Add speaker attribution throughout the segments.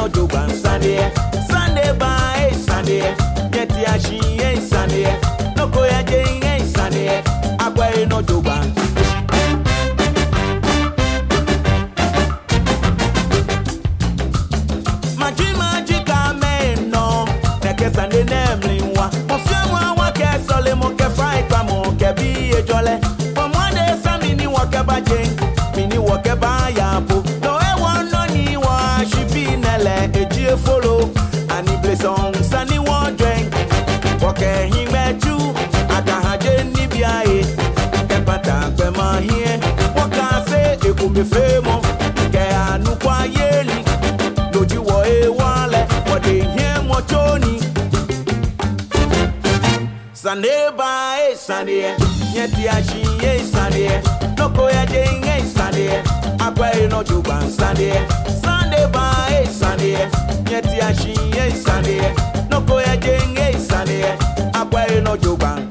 Speaker 1: no joban Sunday. Sunday by Sunday. Yet yashi ain't Sunday. No koya jing ain't Sunday. Akwa no joban. Magica man no. Neke Sunday namely wa. Mofia wa ke sole mo ke fry kwa mo ke bi e jole. For one day some mini wa ke ba jing. Mini wa ke ba ya po. No e won no ni wa she be nele e ji follow. Ani blessong sani won drink. Woke him metu aka haje ni biae. E pata pe ma hie. Woka se e ku me femo. Ke anu kwa yeli. Loji wo e wale. Wode hie mo choni. Sunday by Sunday. Yeti ashi e Sunday. No koya jing e Sunday. Akwa e no juban Sunday. Sunday by Sunday. Yeti ashi e Sunday. No koya jing e Sunday. Akwa e no juban.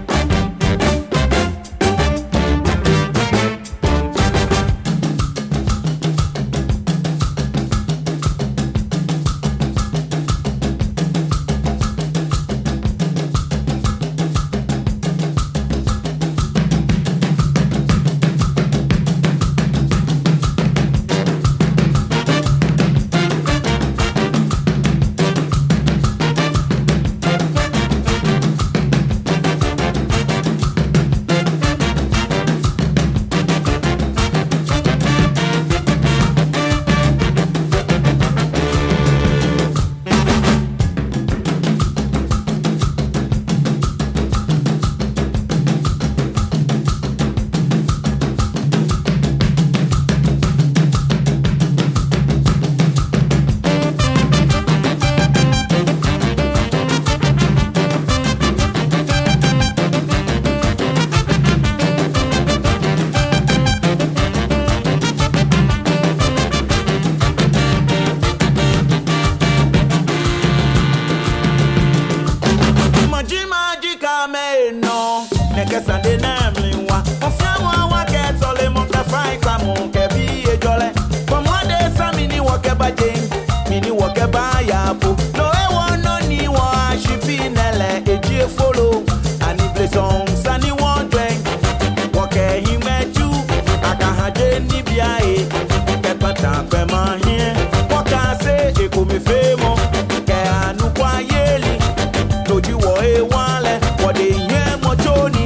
Speaker 1: Sunday namely wa. Mofia wa ke sole mo ke fry kwa mo ke bi e jole. From one day some mini wa ke ba jing. Mini wa ke ba ya po. No e won no ni wa she be nele e ji follow. Ani blessong sani won drink. Wa ke him metu aka haje ni biae. Ke pata pe ma hie. Wa ka se e ko me femo. Ke anu kwa yeli. Loji wo e wale. Wa de hie mo choni.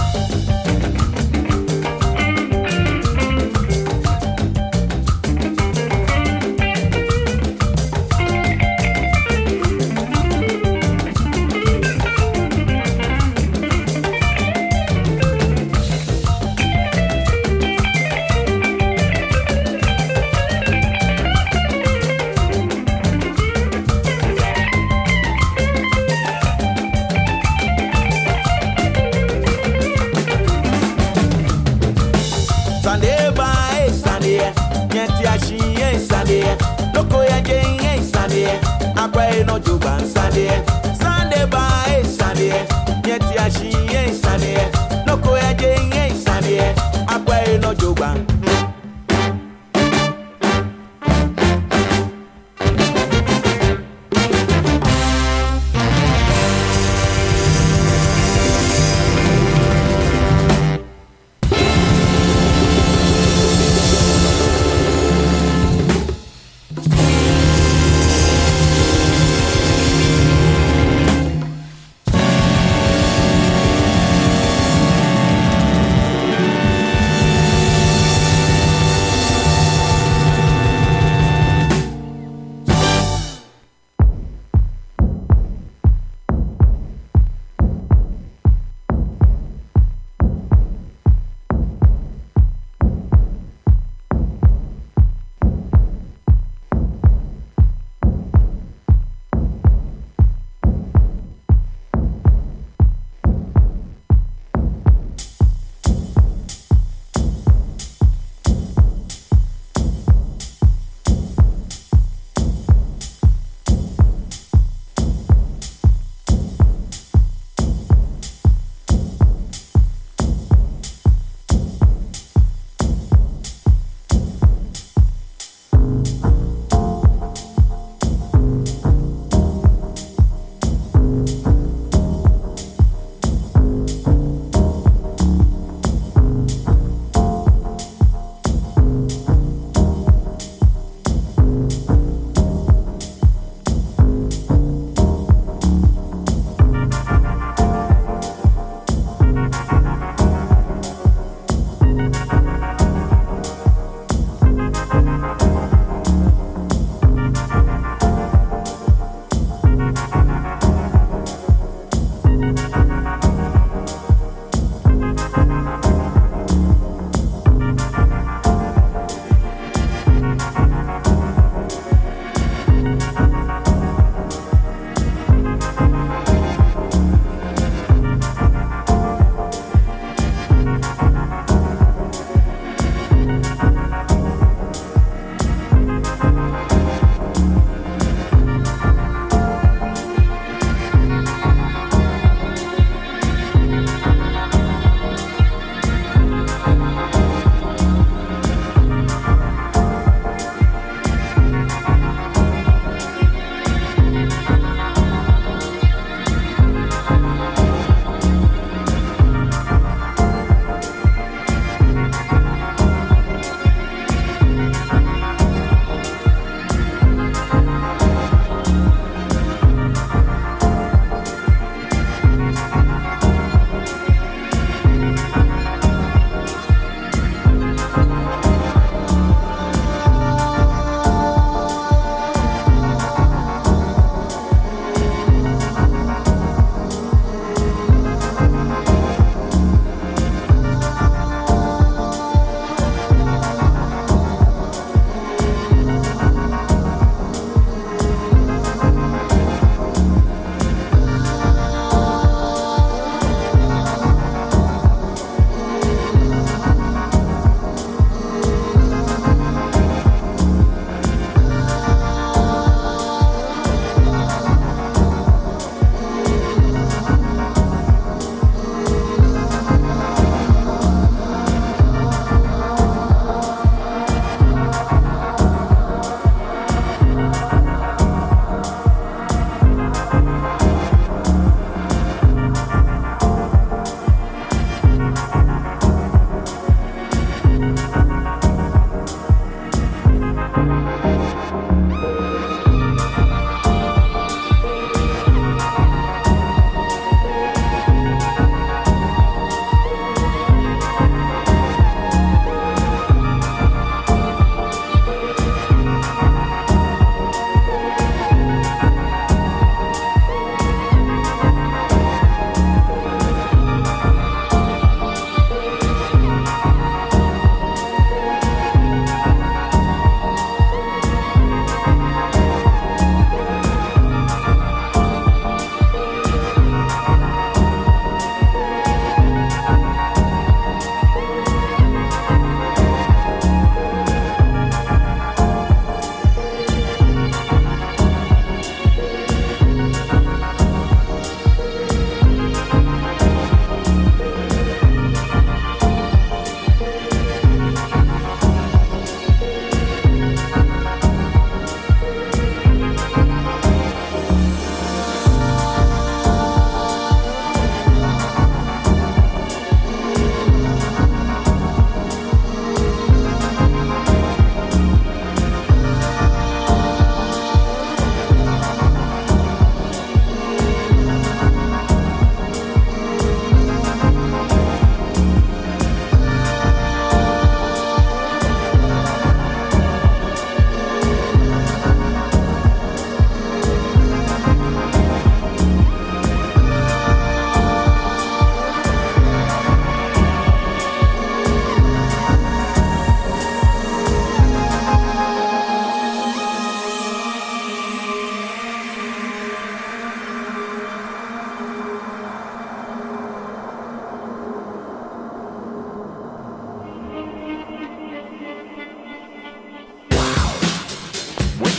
Speaker 1: Sunday by Sunday, yeti ashi e Sunday, loko ya jing e Sunday, akwa e no juban Sunday. Sunday by Sunday, yeti ashi e Sunday, loko ya jing e Sunday, akwa e no juban.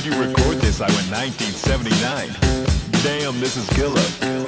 Speaker 2: you record this? I went 1979. Damn, this is killer.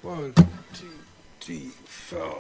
Speaker 3: 1, 2, 3, 4.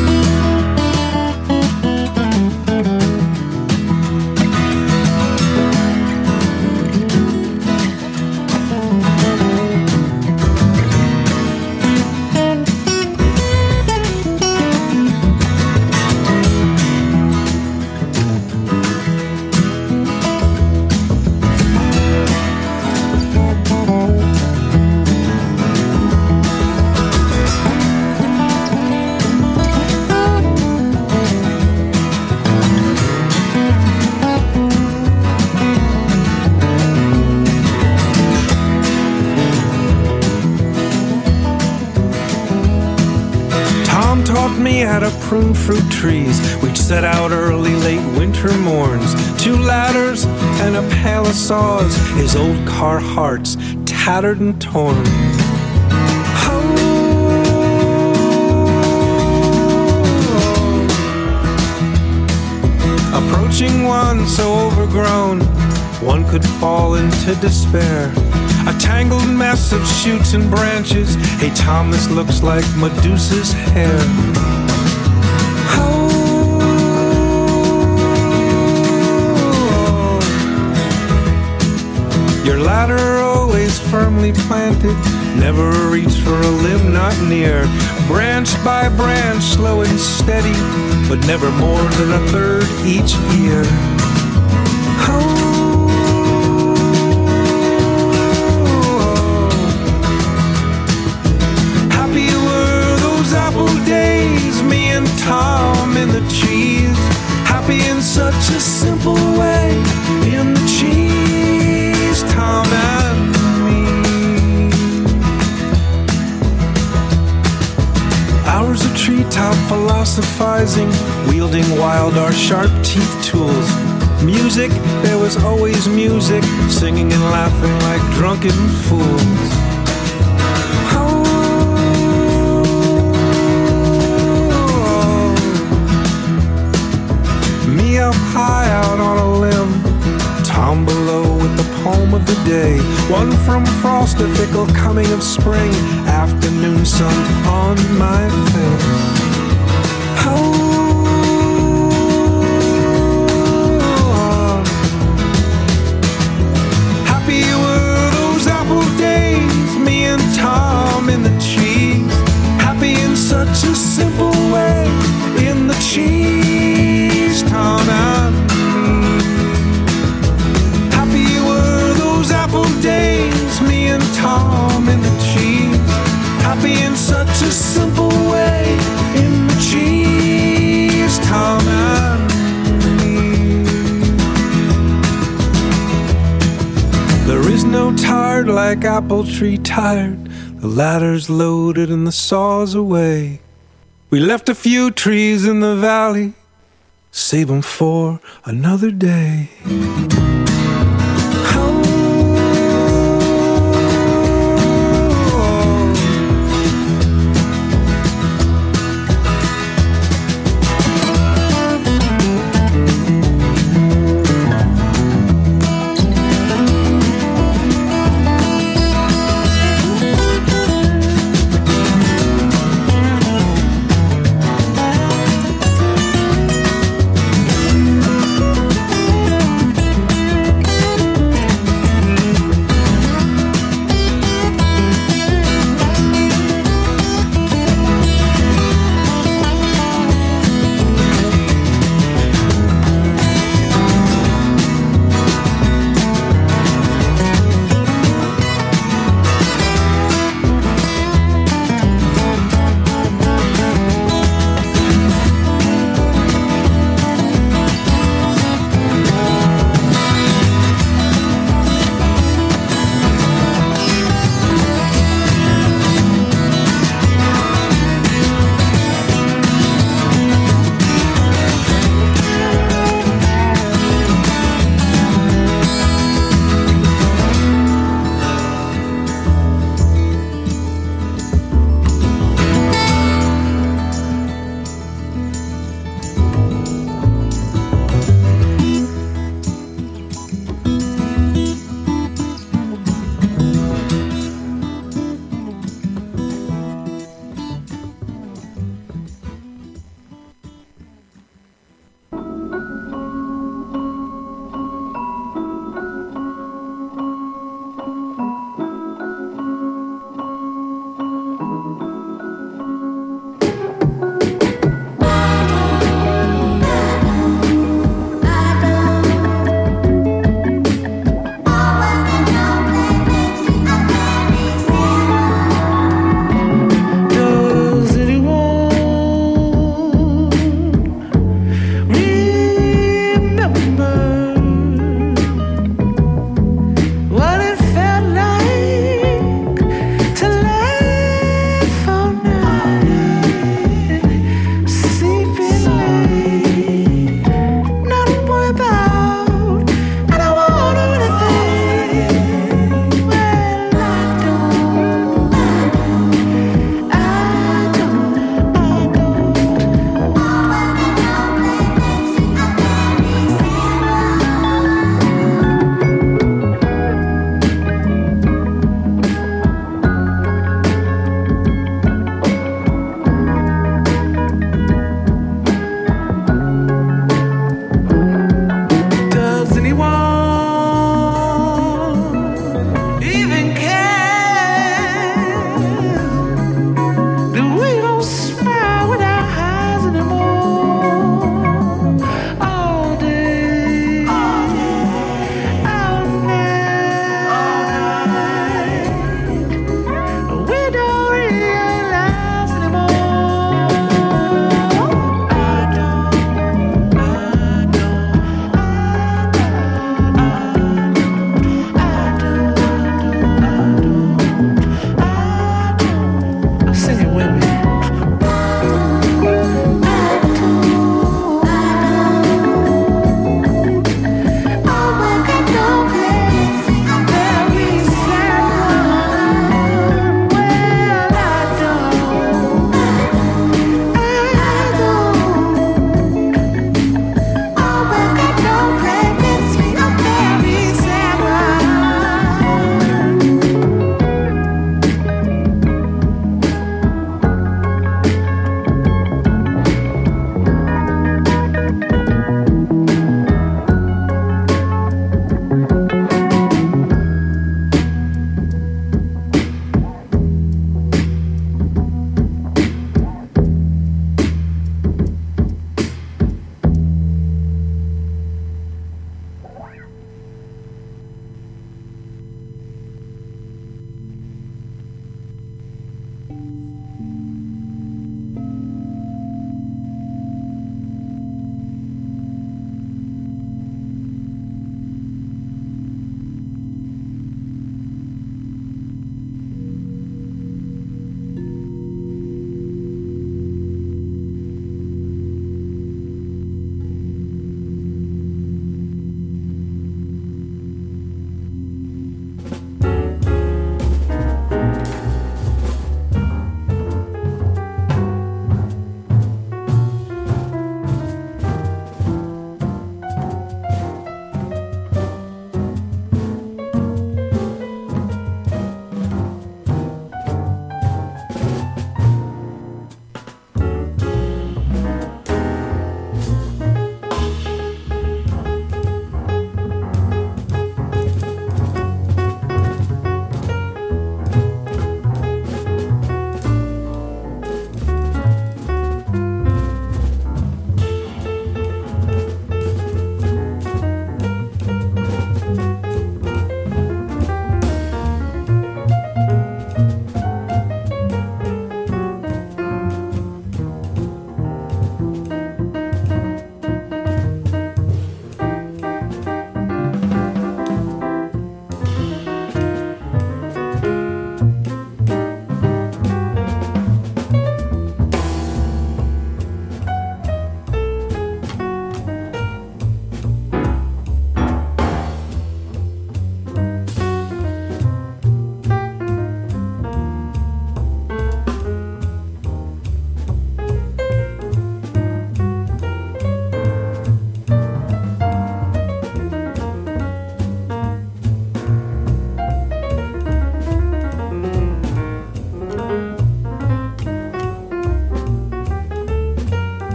Speaker 3: How to prune fruit trees. We'd set out early, late winter morns. 2 ladders and a pail of saws. His old Carhartts, tattered and torn. Approaching one so overgrown, one could fall into despair. A tangled mess of shoots and branches. Hey Tom, this looks like Medusa's hair. Your ladder always firmly planted, never a reach for a limb not near. Branch by branch, slow and steady, but never more than a third each year. Happy were those apple days, me and Tom in the cheese. Happy in such a simple way, in the cheese, Tom and me. Hours of treetop philosophizing, wielding wild our sharp teeth tools. Music, there was always music, singing and laughing like drunken fools. Me up high out on a limb, Tom below with the poem of the day. One from frost, a fickle coming of spring, afternoon sun on my face. Happy were those apple days, me and Tom in the cheese. Happy in such a simple way, in the cheese, Tom and me. Happy were those apple days, me and Tom in the cheese. Happy in such a simple way, in the cheese, Tom and me. There is no tired like apple tree tired. The ladder's loaded and the saw's away. We left a few trees in the valley, save them for another day.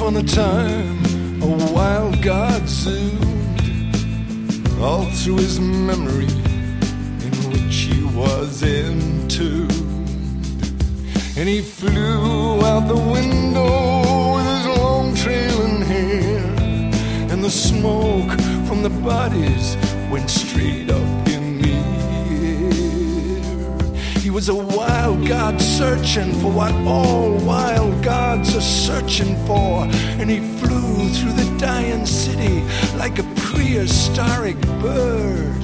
Speaker 4: upon a time, a wild god zoomed all through his memory, in which he was entombed. And he flew out the window with his long trailing hair, and the smoke from the bodies went straight up in the air. He was a wild god searching for what all wild gods are searching for, and he flew through the dying city like a prehistoric bird.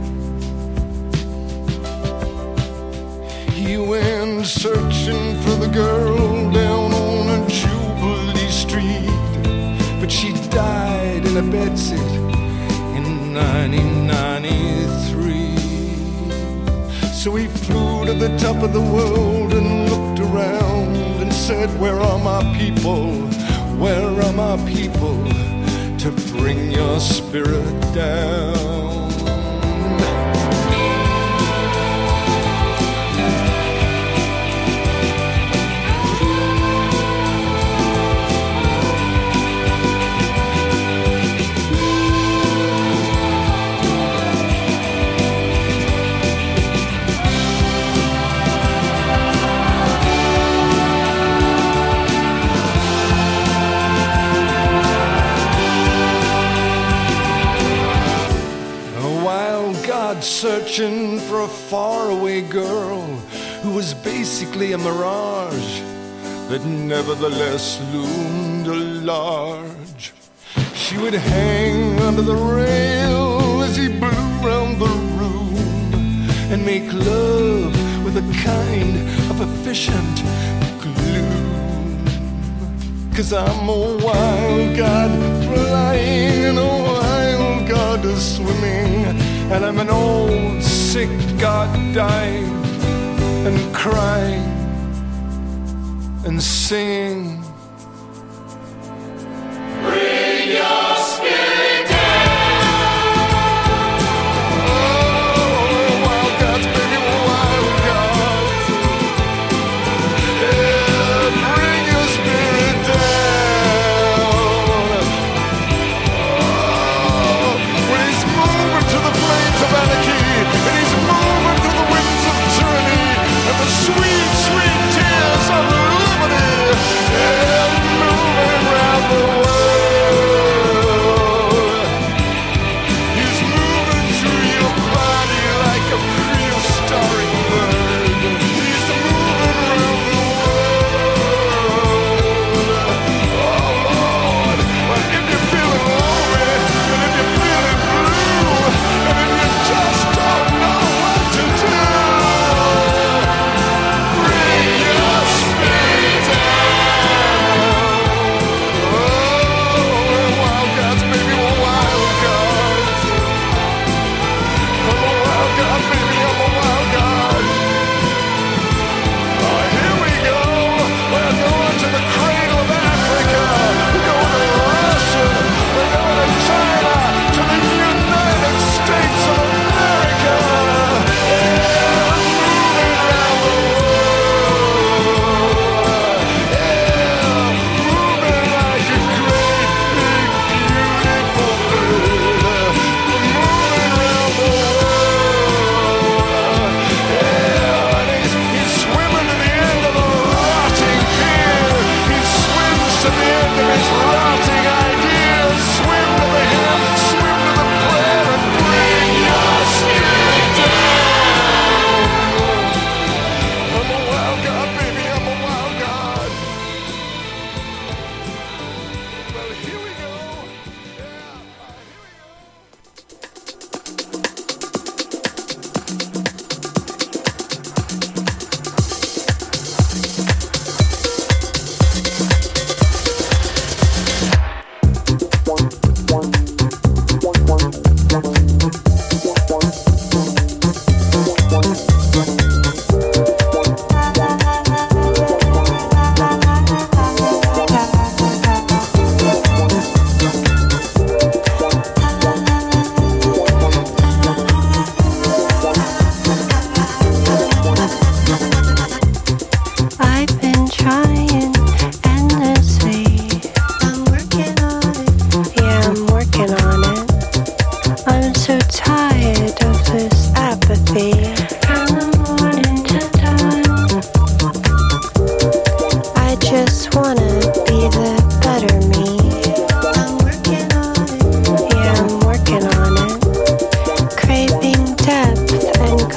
Speaker 4: He went searching for the girl down on a Jubilee Street, but she died in a bedsit in 1993. So he flew to the top of the world and looked around and said, where are my people? Where are my people to bring your spirit down? Searching for a faraway girl who was basically a mirage that nevertheless loomed large. She would hang under the rail as he blew round the room and make love with a kind of efficient gloom. 'Cause I'm a wild god flying and a wild god swimming, and I'm an old sick god dying and crying and singing. Bring your spirit down. Oh, wild gods, baby, wild gods. Yeah, bring your spirit down. Oh, when he's moving to the flames of anarchy, and he's moving to the winds of tyranny, and the sweet, sweet tears of liberty. Yeah.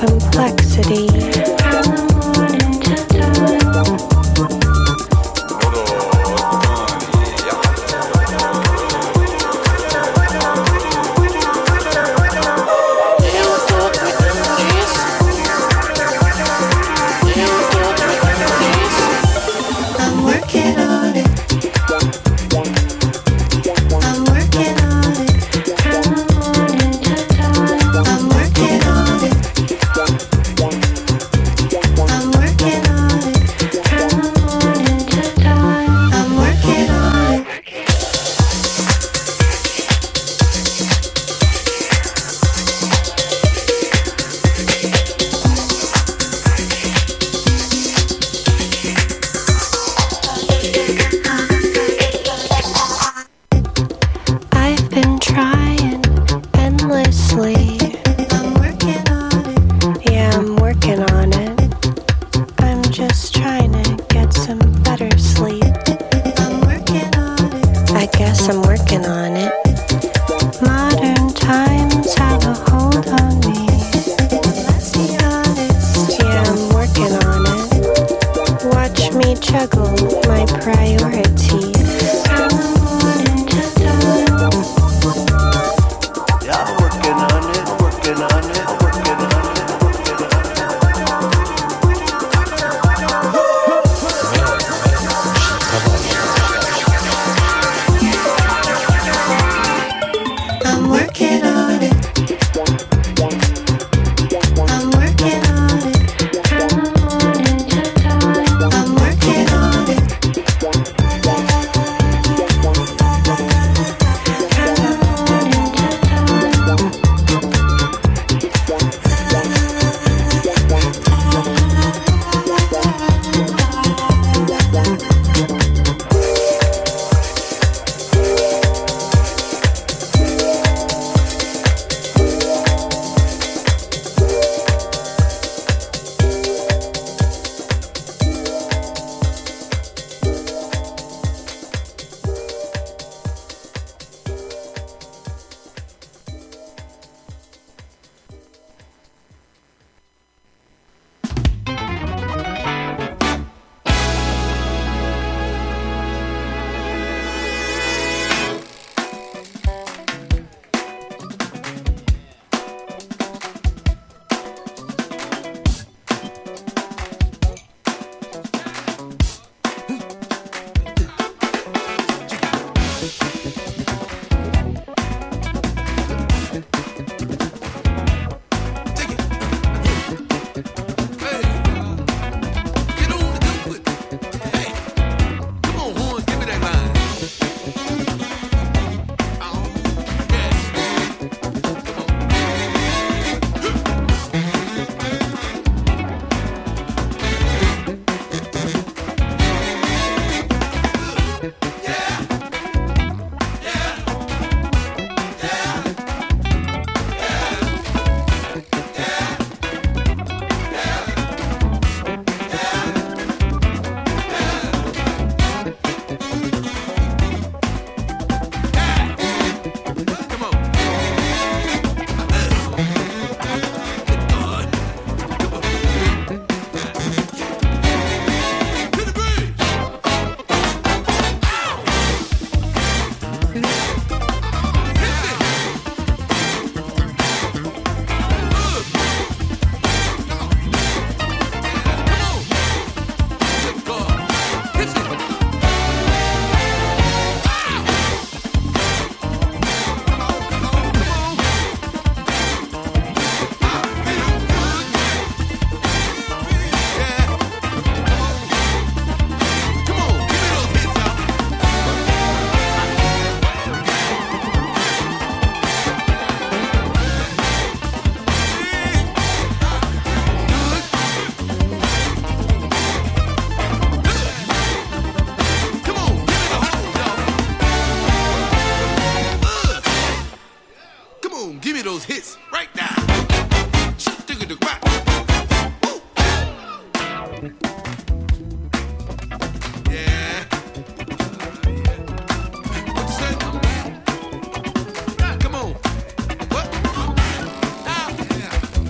Speaker 5: complexity.